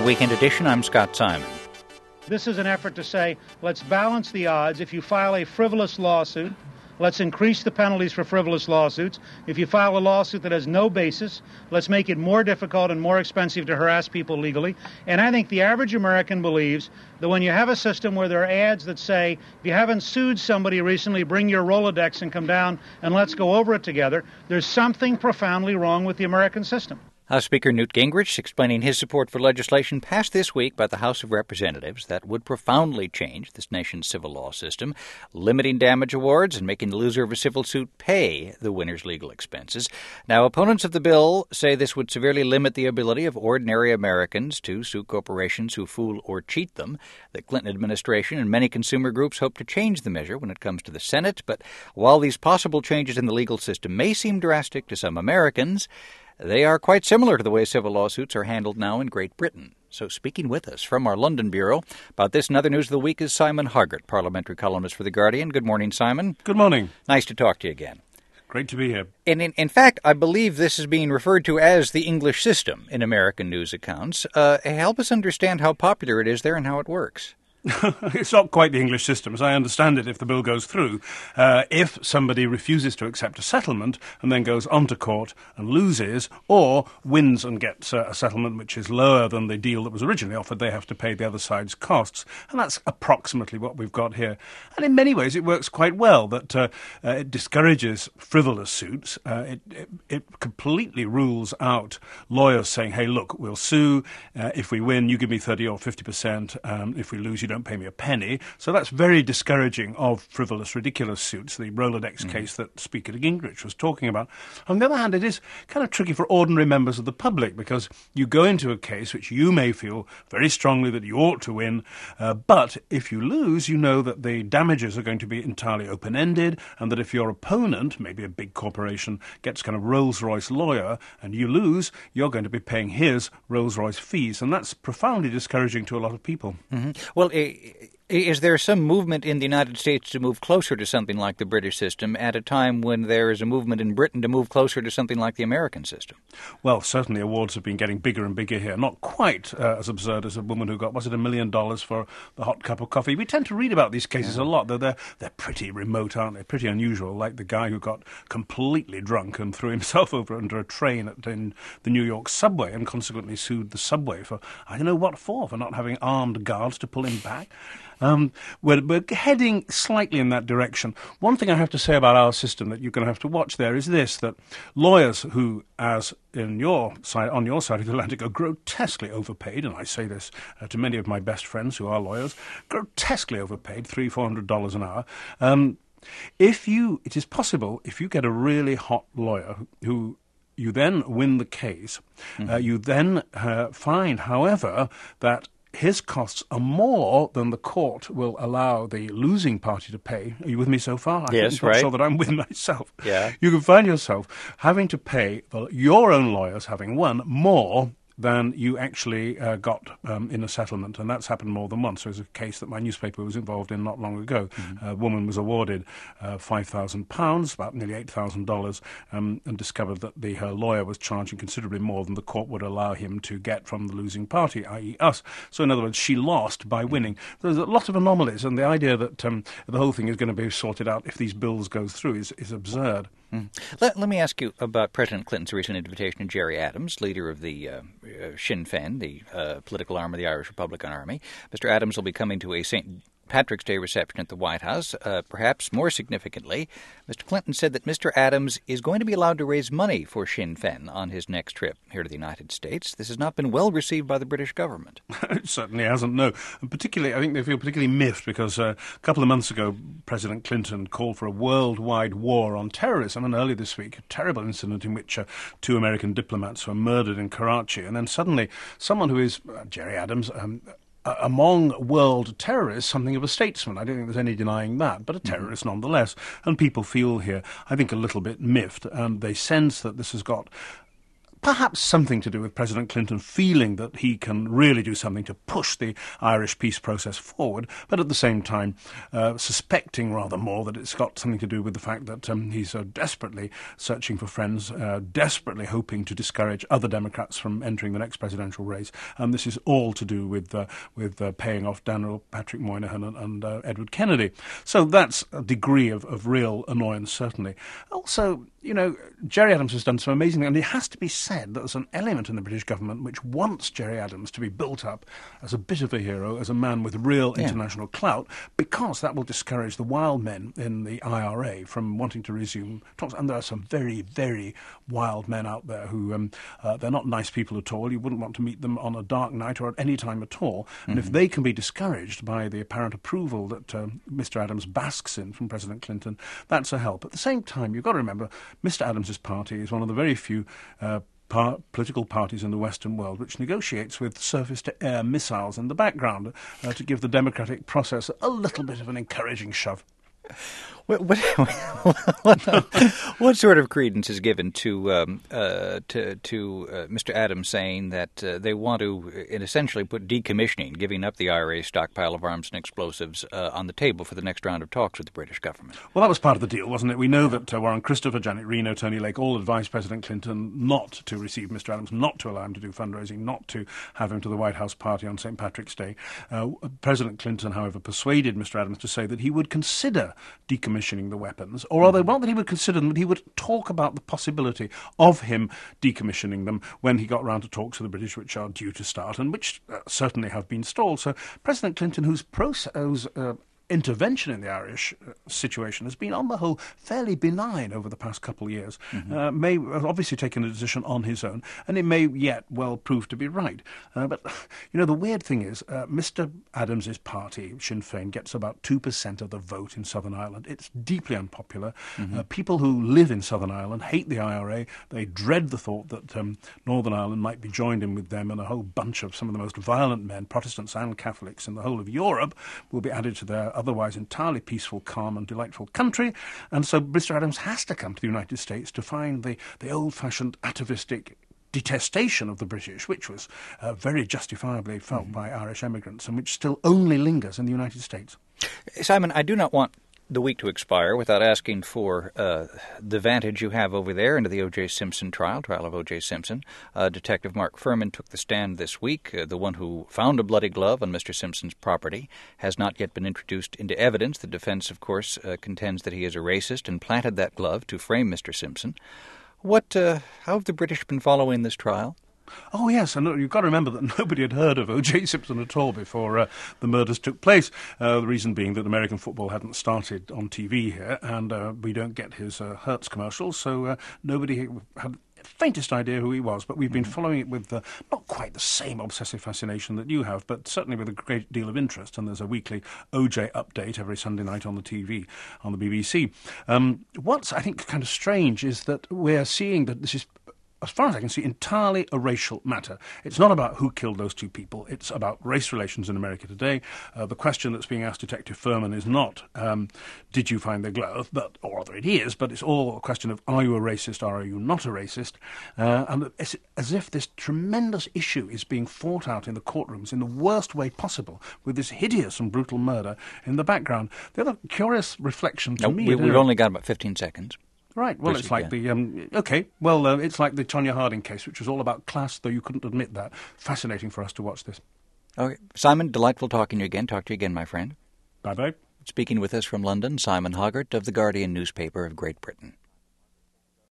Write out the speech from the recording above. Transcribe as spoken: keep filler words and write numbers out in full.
Weekend Edition. I'm Scott Simon. This is an effort to say, let's balance the odds. If you file a frivolous lawsuit, let's increase the penalties for frivolous lawsuits. If you file a lawsuit that has no basis, let's make it more difficult and more expensive to harass people legally. And I think the average American believes that when you have a system where there are ads that say, if you haven't sued somebody recently, bring your Rolodex and come down and let's go over it together, there's something profoundly wrong with the American system. House Speaker Newt Gingrich explaining his support for legislation passed this week by the House of Representatives that would profoundly change this nation's civil law system, limiting damage awards and making the loser of a civil suit pay the winner's legal expenses. Now, opponents of the bill say this would severely limit the ability of ordinary Americans to sue corporations who fool or cheat them. The Clinton administration and many consumer groups hope to change the measure when it comes to the Senate, but while these possible changes in the legal system may seem drastic to some Americans, they are quite similar to the way civil lawsuits are handled now in Great Britain. So speaking with us from our London bureau about this and other news of the week is Simon Hargett, parliamentary columnist for The Guardian. Good morning, Simon. Good morning. Nice to talk to you again. Great to be here. And in, in fact, I believe this is being referred to as the English system in American news accounts. Uh, help us understand how popular it is there and how it works. It's not quite the English system, as I understand it, if the bill goes through. Uh, if somebody refuses to accept a settlement and then goes on to court and loses, or wins and gets uh, a settlement which is lower than the deal that was originally offered, they have to pay the other side's costs. And that's approximately what we've got here. And in many ways, it works quite well, that uh, uh, it discourages frivolous suits. Uh, it, it, it completely rules out lawyers saying, hey, look, we'll sue. Uh, if we win, you give me thirty or fifty percent. Um, if we lose, you don't don't pay me a penny. So that's very discouraging of frivolous, ridiculous suits, the Rolodex mm. case that Speaker Gingrich was talking about. On the other hand, it is kind of tricky for ordinary members of the public, because you go into a case which you may feel very strongly that you ought to win, uh, but if you lose, you know that the damages are going to be entirely open-ended, and that if your opponent, maybe a big corporation, gets kind of Rolls-Royce lawyer, and you lose, you're going to be paying his Rolls-Royce fees, and that's profoundly discouraging to a lot of people. Mm-hmm. Well, it Is there some movement in the United States to move closer to something like the British system at a time when there is a movement in Britain to move closer to something like the American system? Well, certainly awards have been getting bigger and bigger here. Not quite uh, as absurd as a woman who got, was it a million dollars for the hot cup of coffee? We tend to read about these cases yeah. a lot, though they're, they're pretty remote, aren't they? Pretty unusual, like the guy who got completely drunk and threw himself over under a train at, in the New York subway and consequently sued the subway for, I don't know what for, for not having armed guards to pull him back. Um, we're, we're heading slightly in that direction. One thing I have to say about our system that you're going to have to watch there is this, that lawyers who, as in your side, on your side of the Atlantic, are grotesquely overpaid, and I say this uh, to many of my best friends who are lawyers, grotesquely overpaid, three, four hundred dollars an hour. Um, if you, it is possible, if you get a really hot lawyer who you then win the case, mm-hmm. uh, you then uh, find, however, that his costs are more than the court will allow the losing party to pay. Are you with me so far? Yes, I'm right. not sure that I'm with myself. Yeah. You can find yourself having to pay the, your own lawyers, having won, more than you actually uh, got um, in a settlement, and that's happened more than once. There's a case that my newspaper was involved in not long ago. Mm-hmm. A woman was awarded uh, five thousand pounds, about nearly eight thousand dollars, um, and discovered that the, her lawyer was charging considerably more than the court would allow him to get from the losing party, that is us. So in other words, she lost by winning. There's a lot of anomalies, and the idea that um, the whole thing is going to be sorted out if these bills go through is, is absurd. Mm. Let, let me ask you about President Clinton's recent invitation to Gerry Adams, leader of the uh, uh, Sinn Féin, the uh, political arm of the Irish Republican Army. Mister Adams will be coming to a Saint Patrick's Day reception at the White House. Uh, perhaps more significantly, Mister Clinton said that Mister Adams is going to be allowed to raise money for Sinn Féin on his next trip here to the United States. This has not been well received by the British government. It certainly hasn't, no. And particularly, I think they feel particularly miffed because uh, a couple of months ago, President Clinton called for a worldwide war on terrorism, and earlier this week, a terrible incident in which uh, two American diplomats were murdered in Karachi, and then suddenly someone who is, uh, Gerry Adams, um, Uh, among world terrorists, something of a statesman. I don't think there's any denying that, but a terrorist mm-hmm. nonetheless. And people feel here, I think, a little bit miffed, and they sense that this has got perhaps something to do with President Clinton feeling that he can really do something to push the Irish peace process forward, but at the same time uh, suspecting rather more that it's got something to do with the fact that um, he's uh, desperately searching for friends, uh, desperately hoping to discourage other Democrats from entering the next presidential race. And this is all to do with uh, with uh, paying off Daniel Patrick Moynihan and, and uh, Edward Kennedy. So that's a degree of, of real annoyance, certainly. Also, you know, Gerry Adams has done some amazing things, and it has to be said that there's an element in the British government which wants Gerry Adams to be built up as a bit of a hero, as a man with real yeah. international clout, because that will discourage the wild men in the I R A from wanting to resume talks. And there are some very, very wild men out there who, um, uh, they're not nice people at all. You wouldn't want to meet them on a dark night or at any time at all. And mm-hmm. if they can be discouraged by the apparent approval that uh, Mister Adams basks in from President Clinton, that's a help. At the same time, you've got to remember, Mister Adams's party is one of the very few uh, par- political parties in the Western world which negotiates with surface-to-air missiles in the background uh, to give the democratic process a little bit of an encouraging shove. What, what, what, what sort of credence is given to um, uh, to, to uh, Mister Adams saying that uh, they want to uh, essentially put decommissioning, giving up the I R A stockpile of arms and explosives uh, on the table for the next round of talks with the British government? Well, that was part of the deal, wasn't it? We know that uh, Warren Christopher, Janet Reno, Tony Lake all advised President Clinton not to receive Mister Adams, not to allow him to do fundraising, not to have him to the White House party on Saint Patrick's Day. Uh, President Clinton, however, persuaded Mister Adams to say that he would consider decommissioning the weapons, or rather, not that he would consider them, but he would talk about the possibility of him decommissioning them when he got round to talks with the British, which are due to start, and which uh, certainly have been stalled. So President Clinton, whose process, whose uh, intervention in the Irish uh, situation has been, on the whole, fairly benign over the past couple of years, mm-hmm. uh, may have obviously taken a decision on his own, and it may yet well prove to be right. Uh, but, you know, the weird thing is, uh, Mister Adams's party, Sinn Féin, gets about two percent of the vote in Southern Ireland. It's deeply unpopular. Mm-hmm. Uh, people who live in Southern Ireland hate the I R A. They dread the thought that um, Northern Ireland might be joined in with them, and a whole bunch of some of the most violent men, Protestants and Catholics, in the whole of Europe will be added to their otherwise entirely peaceful, calm and delightful country. And so Mister Adams has to come to the United States to find the, the old-fashioned atavistic detestation of the British, which was uh, very justifiably felt mm-hmm. by Irish emigrants and which still only lingers in the United States. Simon, I do not want the week to expire without asking for uh, the vantage you have over there into the O J. Simpson trial, trial of O J. Simpson. Uh, Detective Mark Furman took the stand this week. Uh, the one who found a bloody glove on Mister Simpson's property has not yet been introduced into evidence. The defense, of course, uh, contends that he is a racist and planted that glove to frame Mister Simpson. What? Uh, how have the British been following this trial? Oh, yes, and you've got to remember that nobody had heard of O J. Simpson at all before uh, the murders took place, uh, the reason being that American football hadn't started on T V here, and uh, we don't get his uh, Hertz commercials, so uh, nobody had the faintest idea who he was, but we've been following it with uh, not quite the same obsessive fascination that you have, but certainly with a great deal of interest, and there's a weekly O J update every Sunday night on the T V, on the B B C. Um, what's, I think, kind of strange is that we're seeing that this is, as far as I can see, entirely a racial matter. It's not about who killed those two people. It's about race relations in America today. Uh, the question that's being asked Detective Furman is not, um, did you find the glove, but, or rather it is, but it's all a question of, are you a racist or are you not a racist? Uh, and it's as if this tremendous issue is being fought out in the courtrooms in the worst way possible, with this hideous and brutal murder in the background. The other curious reflection to no, me... We, we've only got about fifteen seconds. Right, well, it's like the, um, OK, well, uh, it's like the Tonya Harding case, which was all about class, though you couldn't admit that. Fascinating for us to watch this. Okay. Simon, delightful talking to you again. Talk to you again, my friend. Bye-bye. Speaking with us from London, Simon Hoggart of the Guardian newspaper of Great Britain.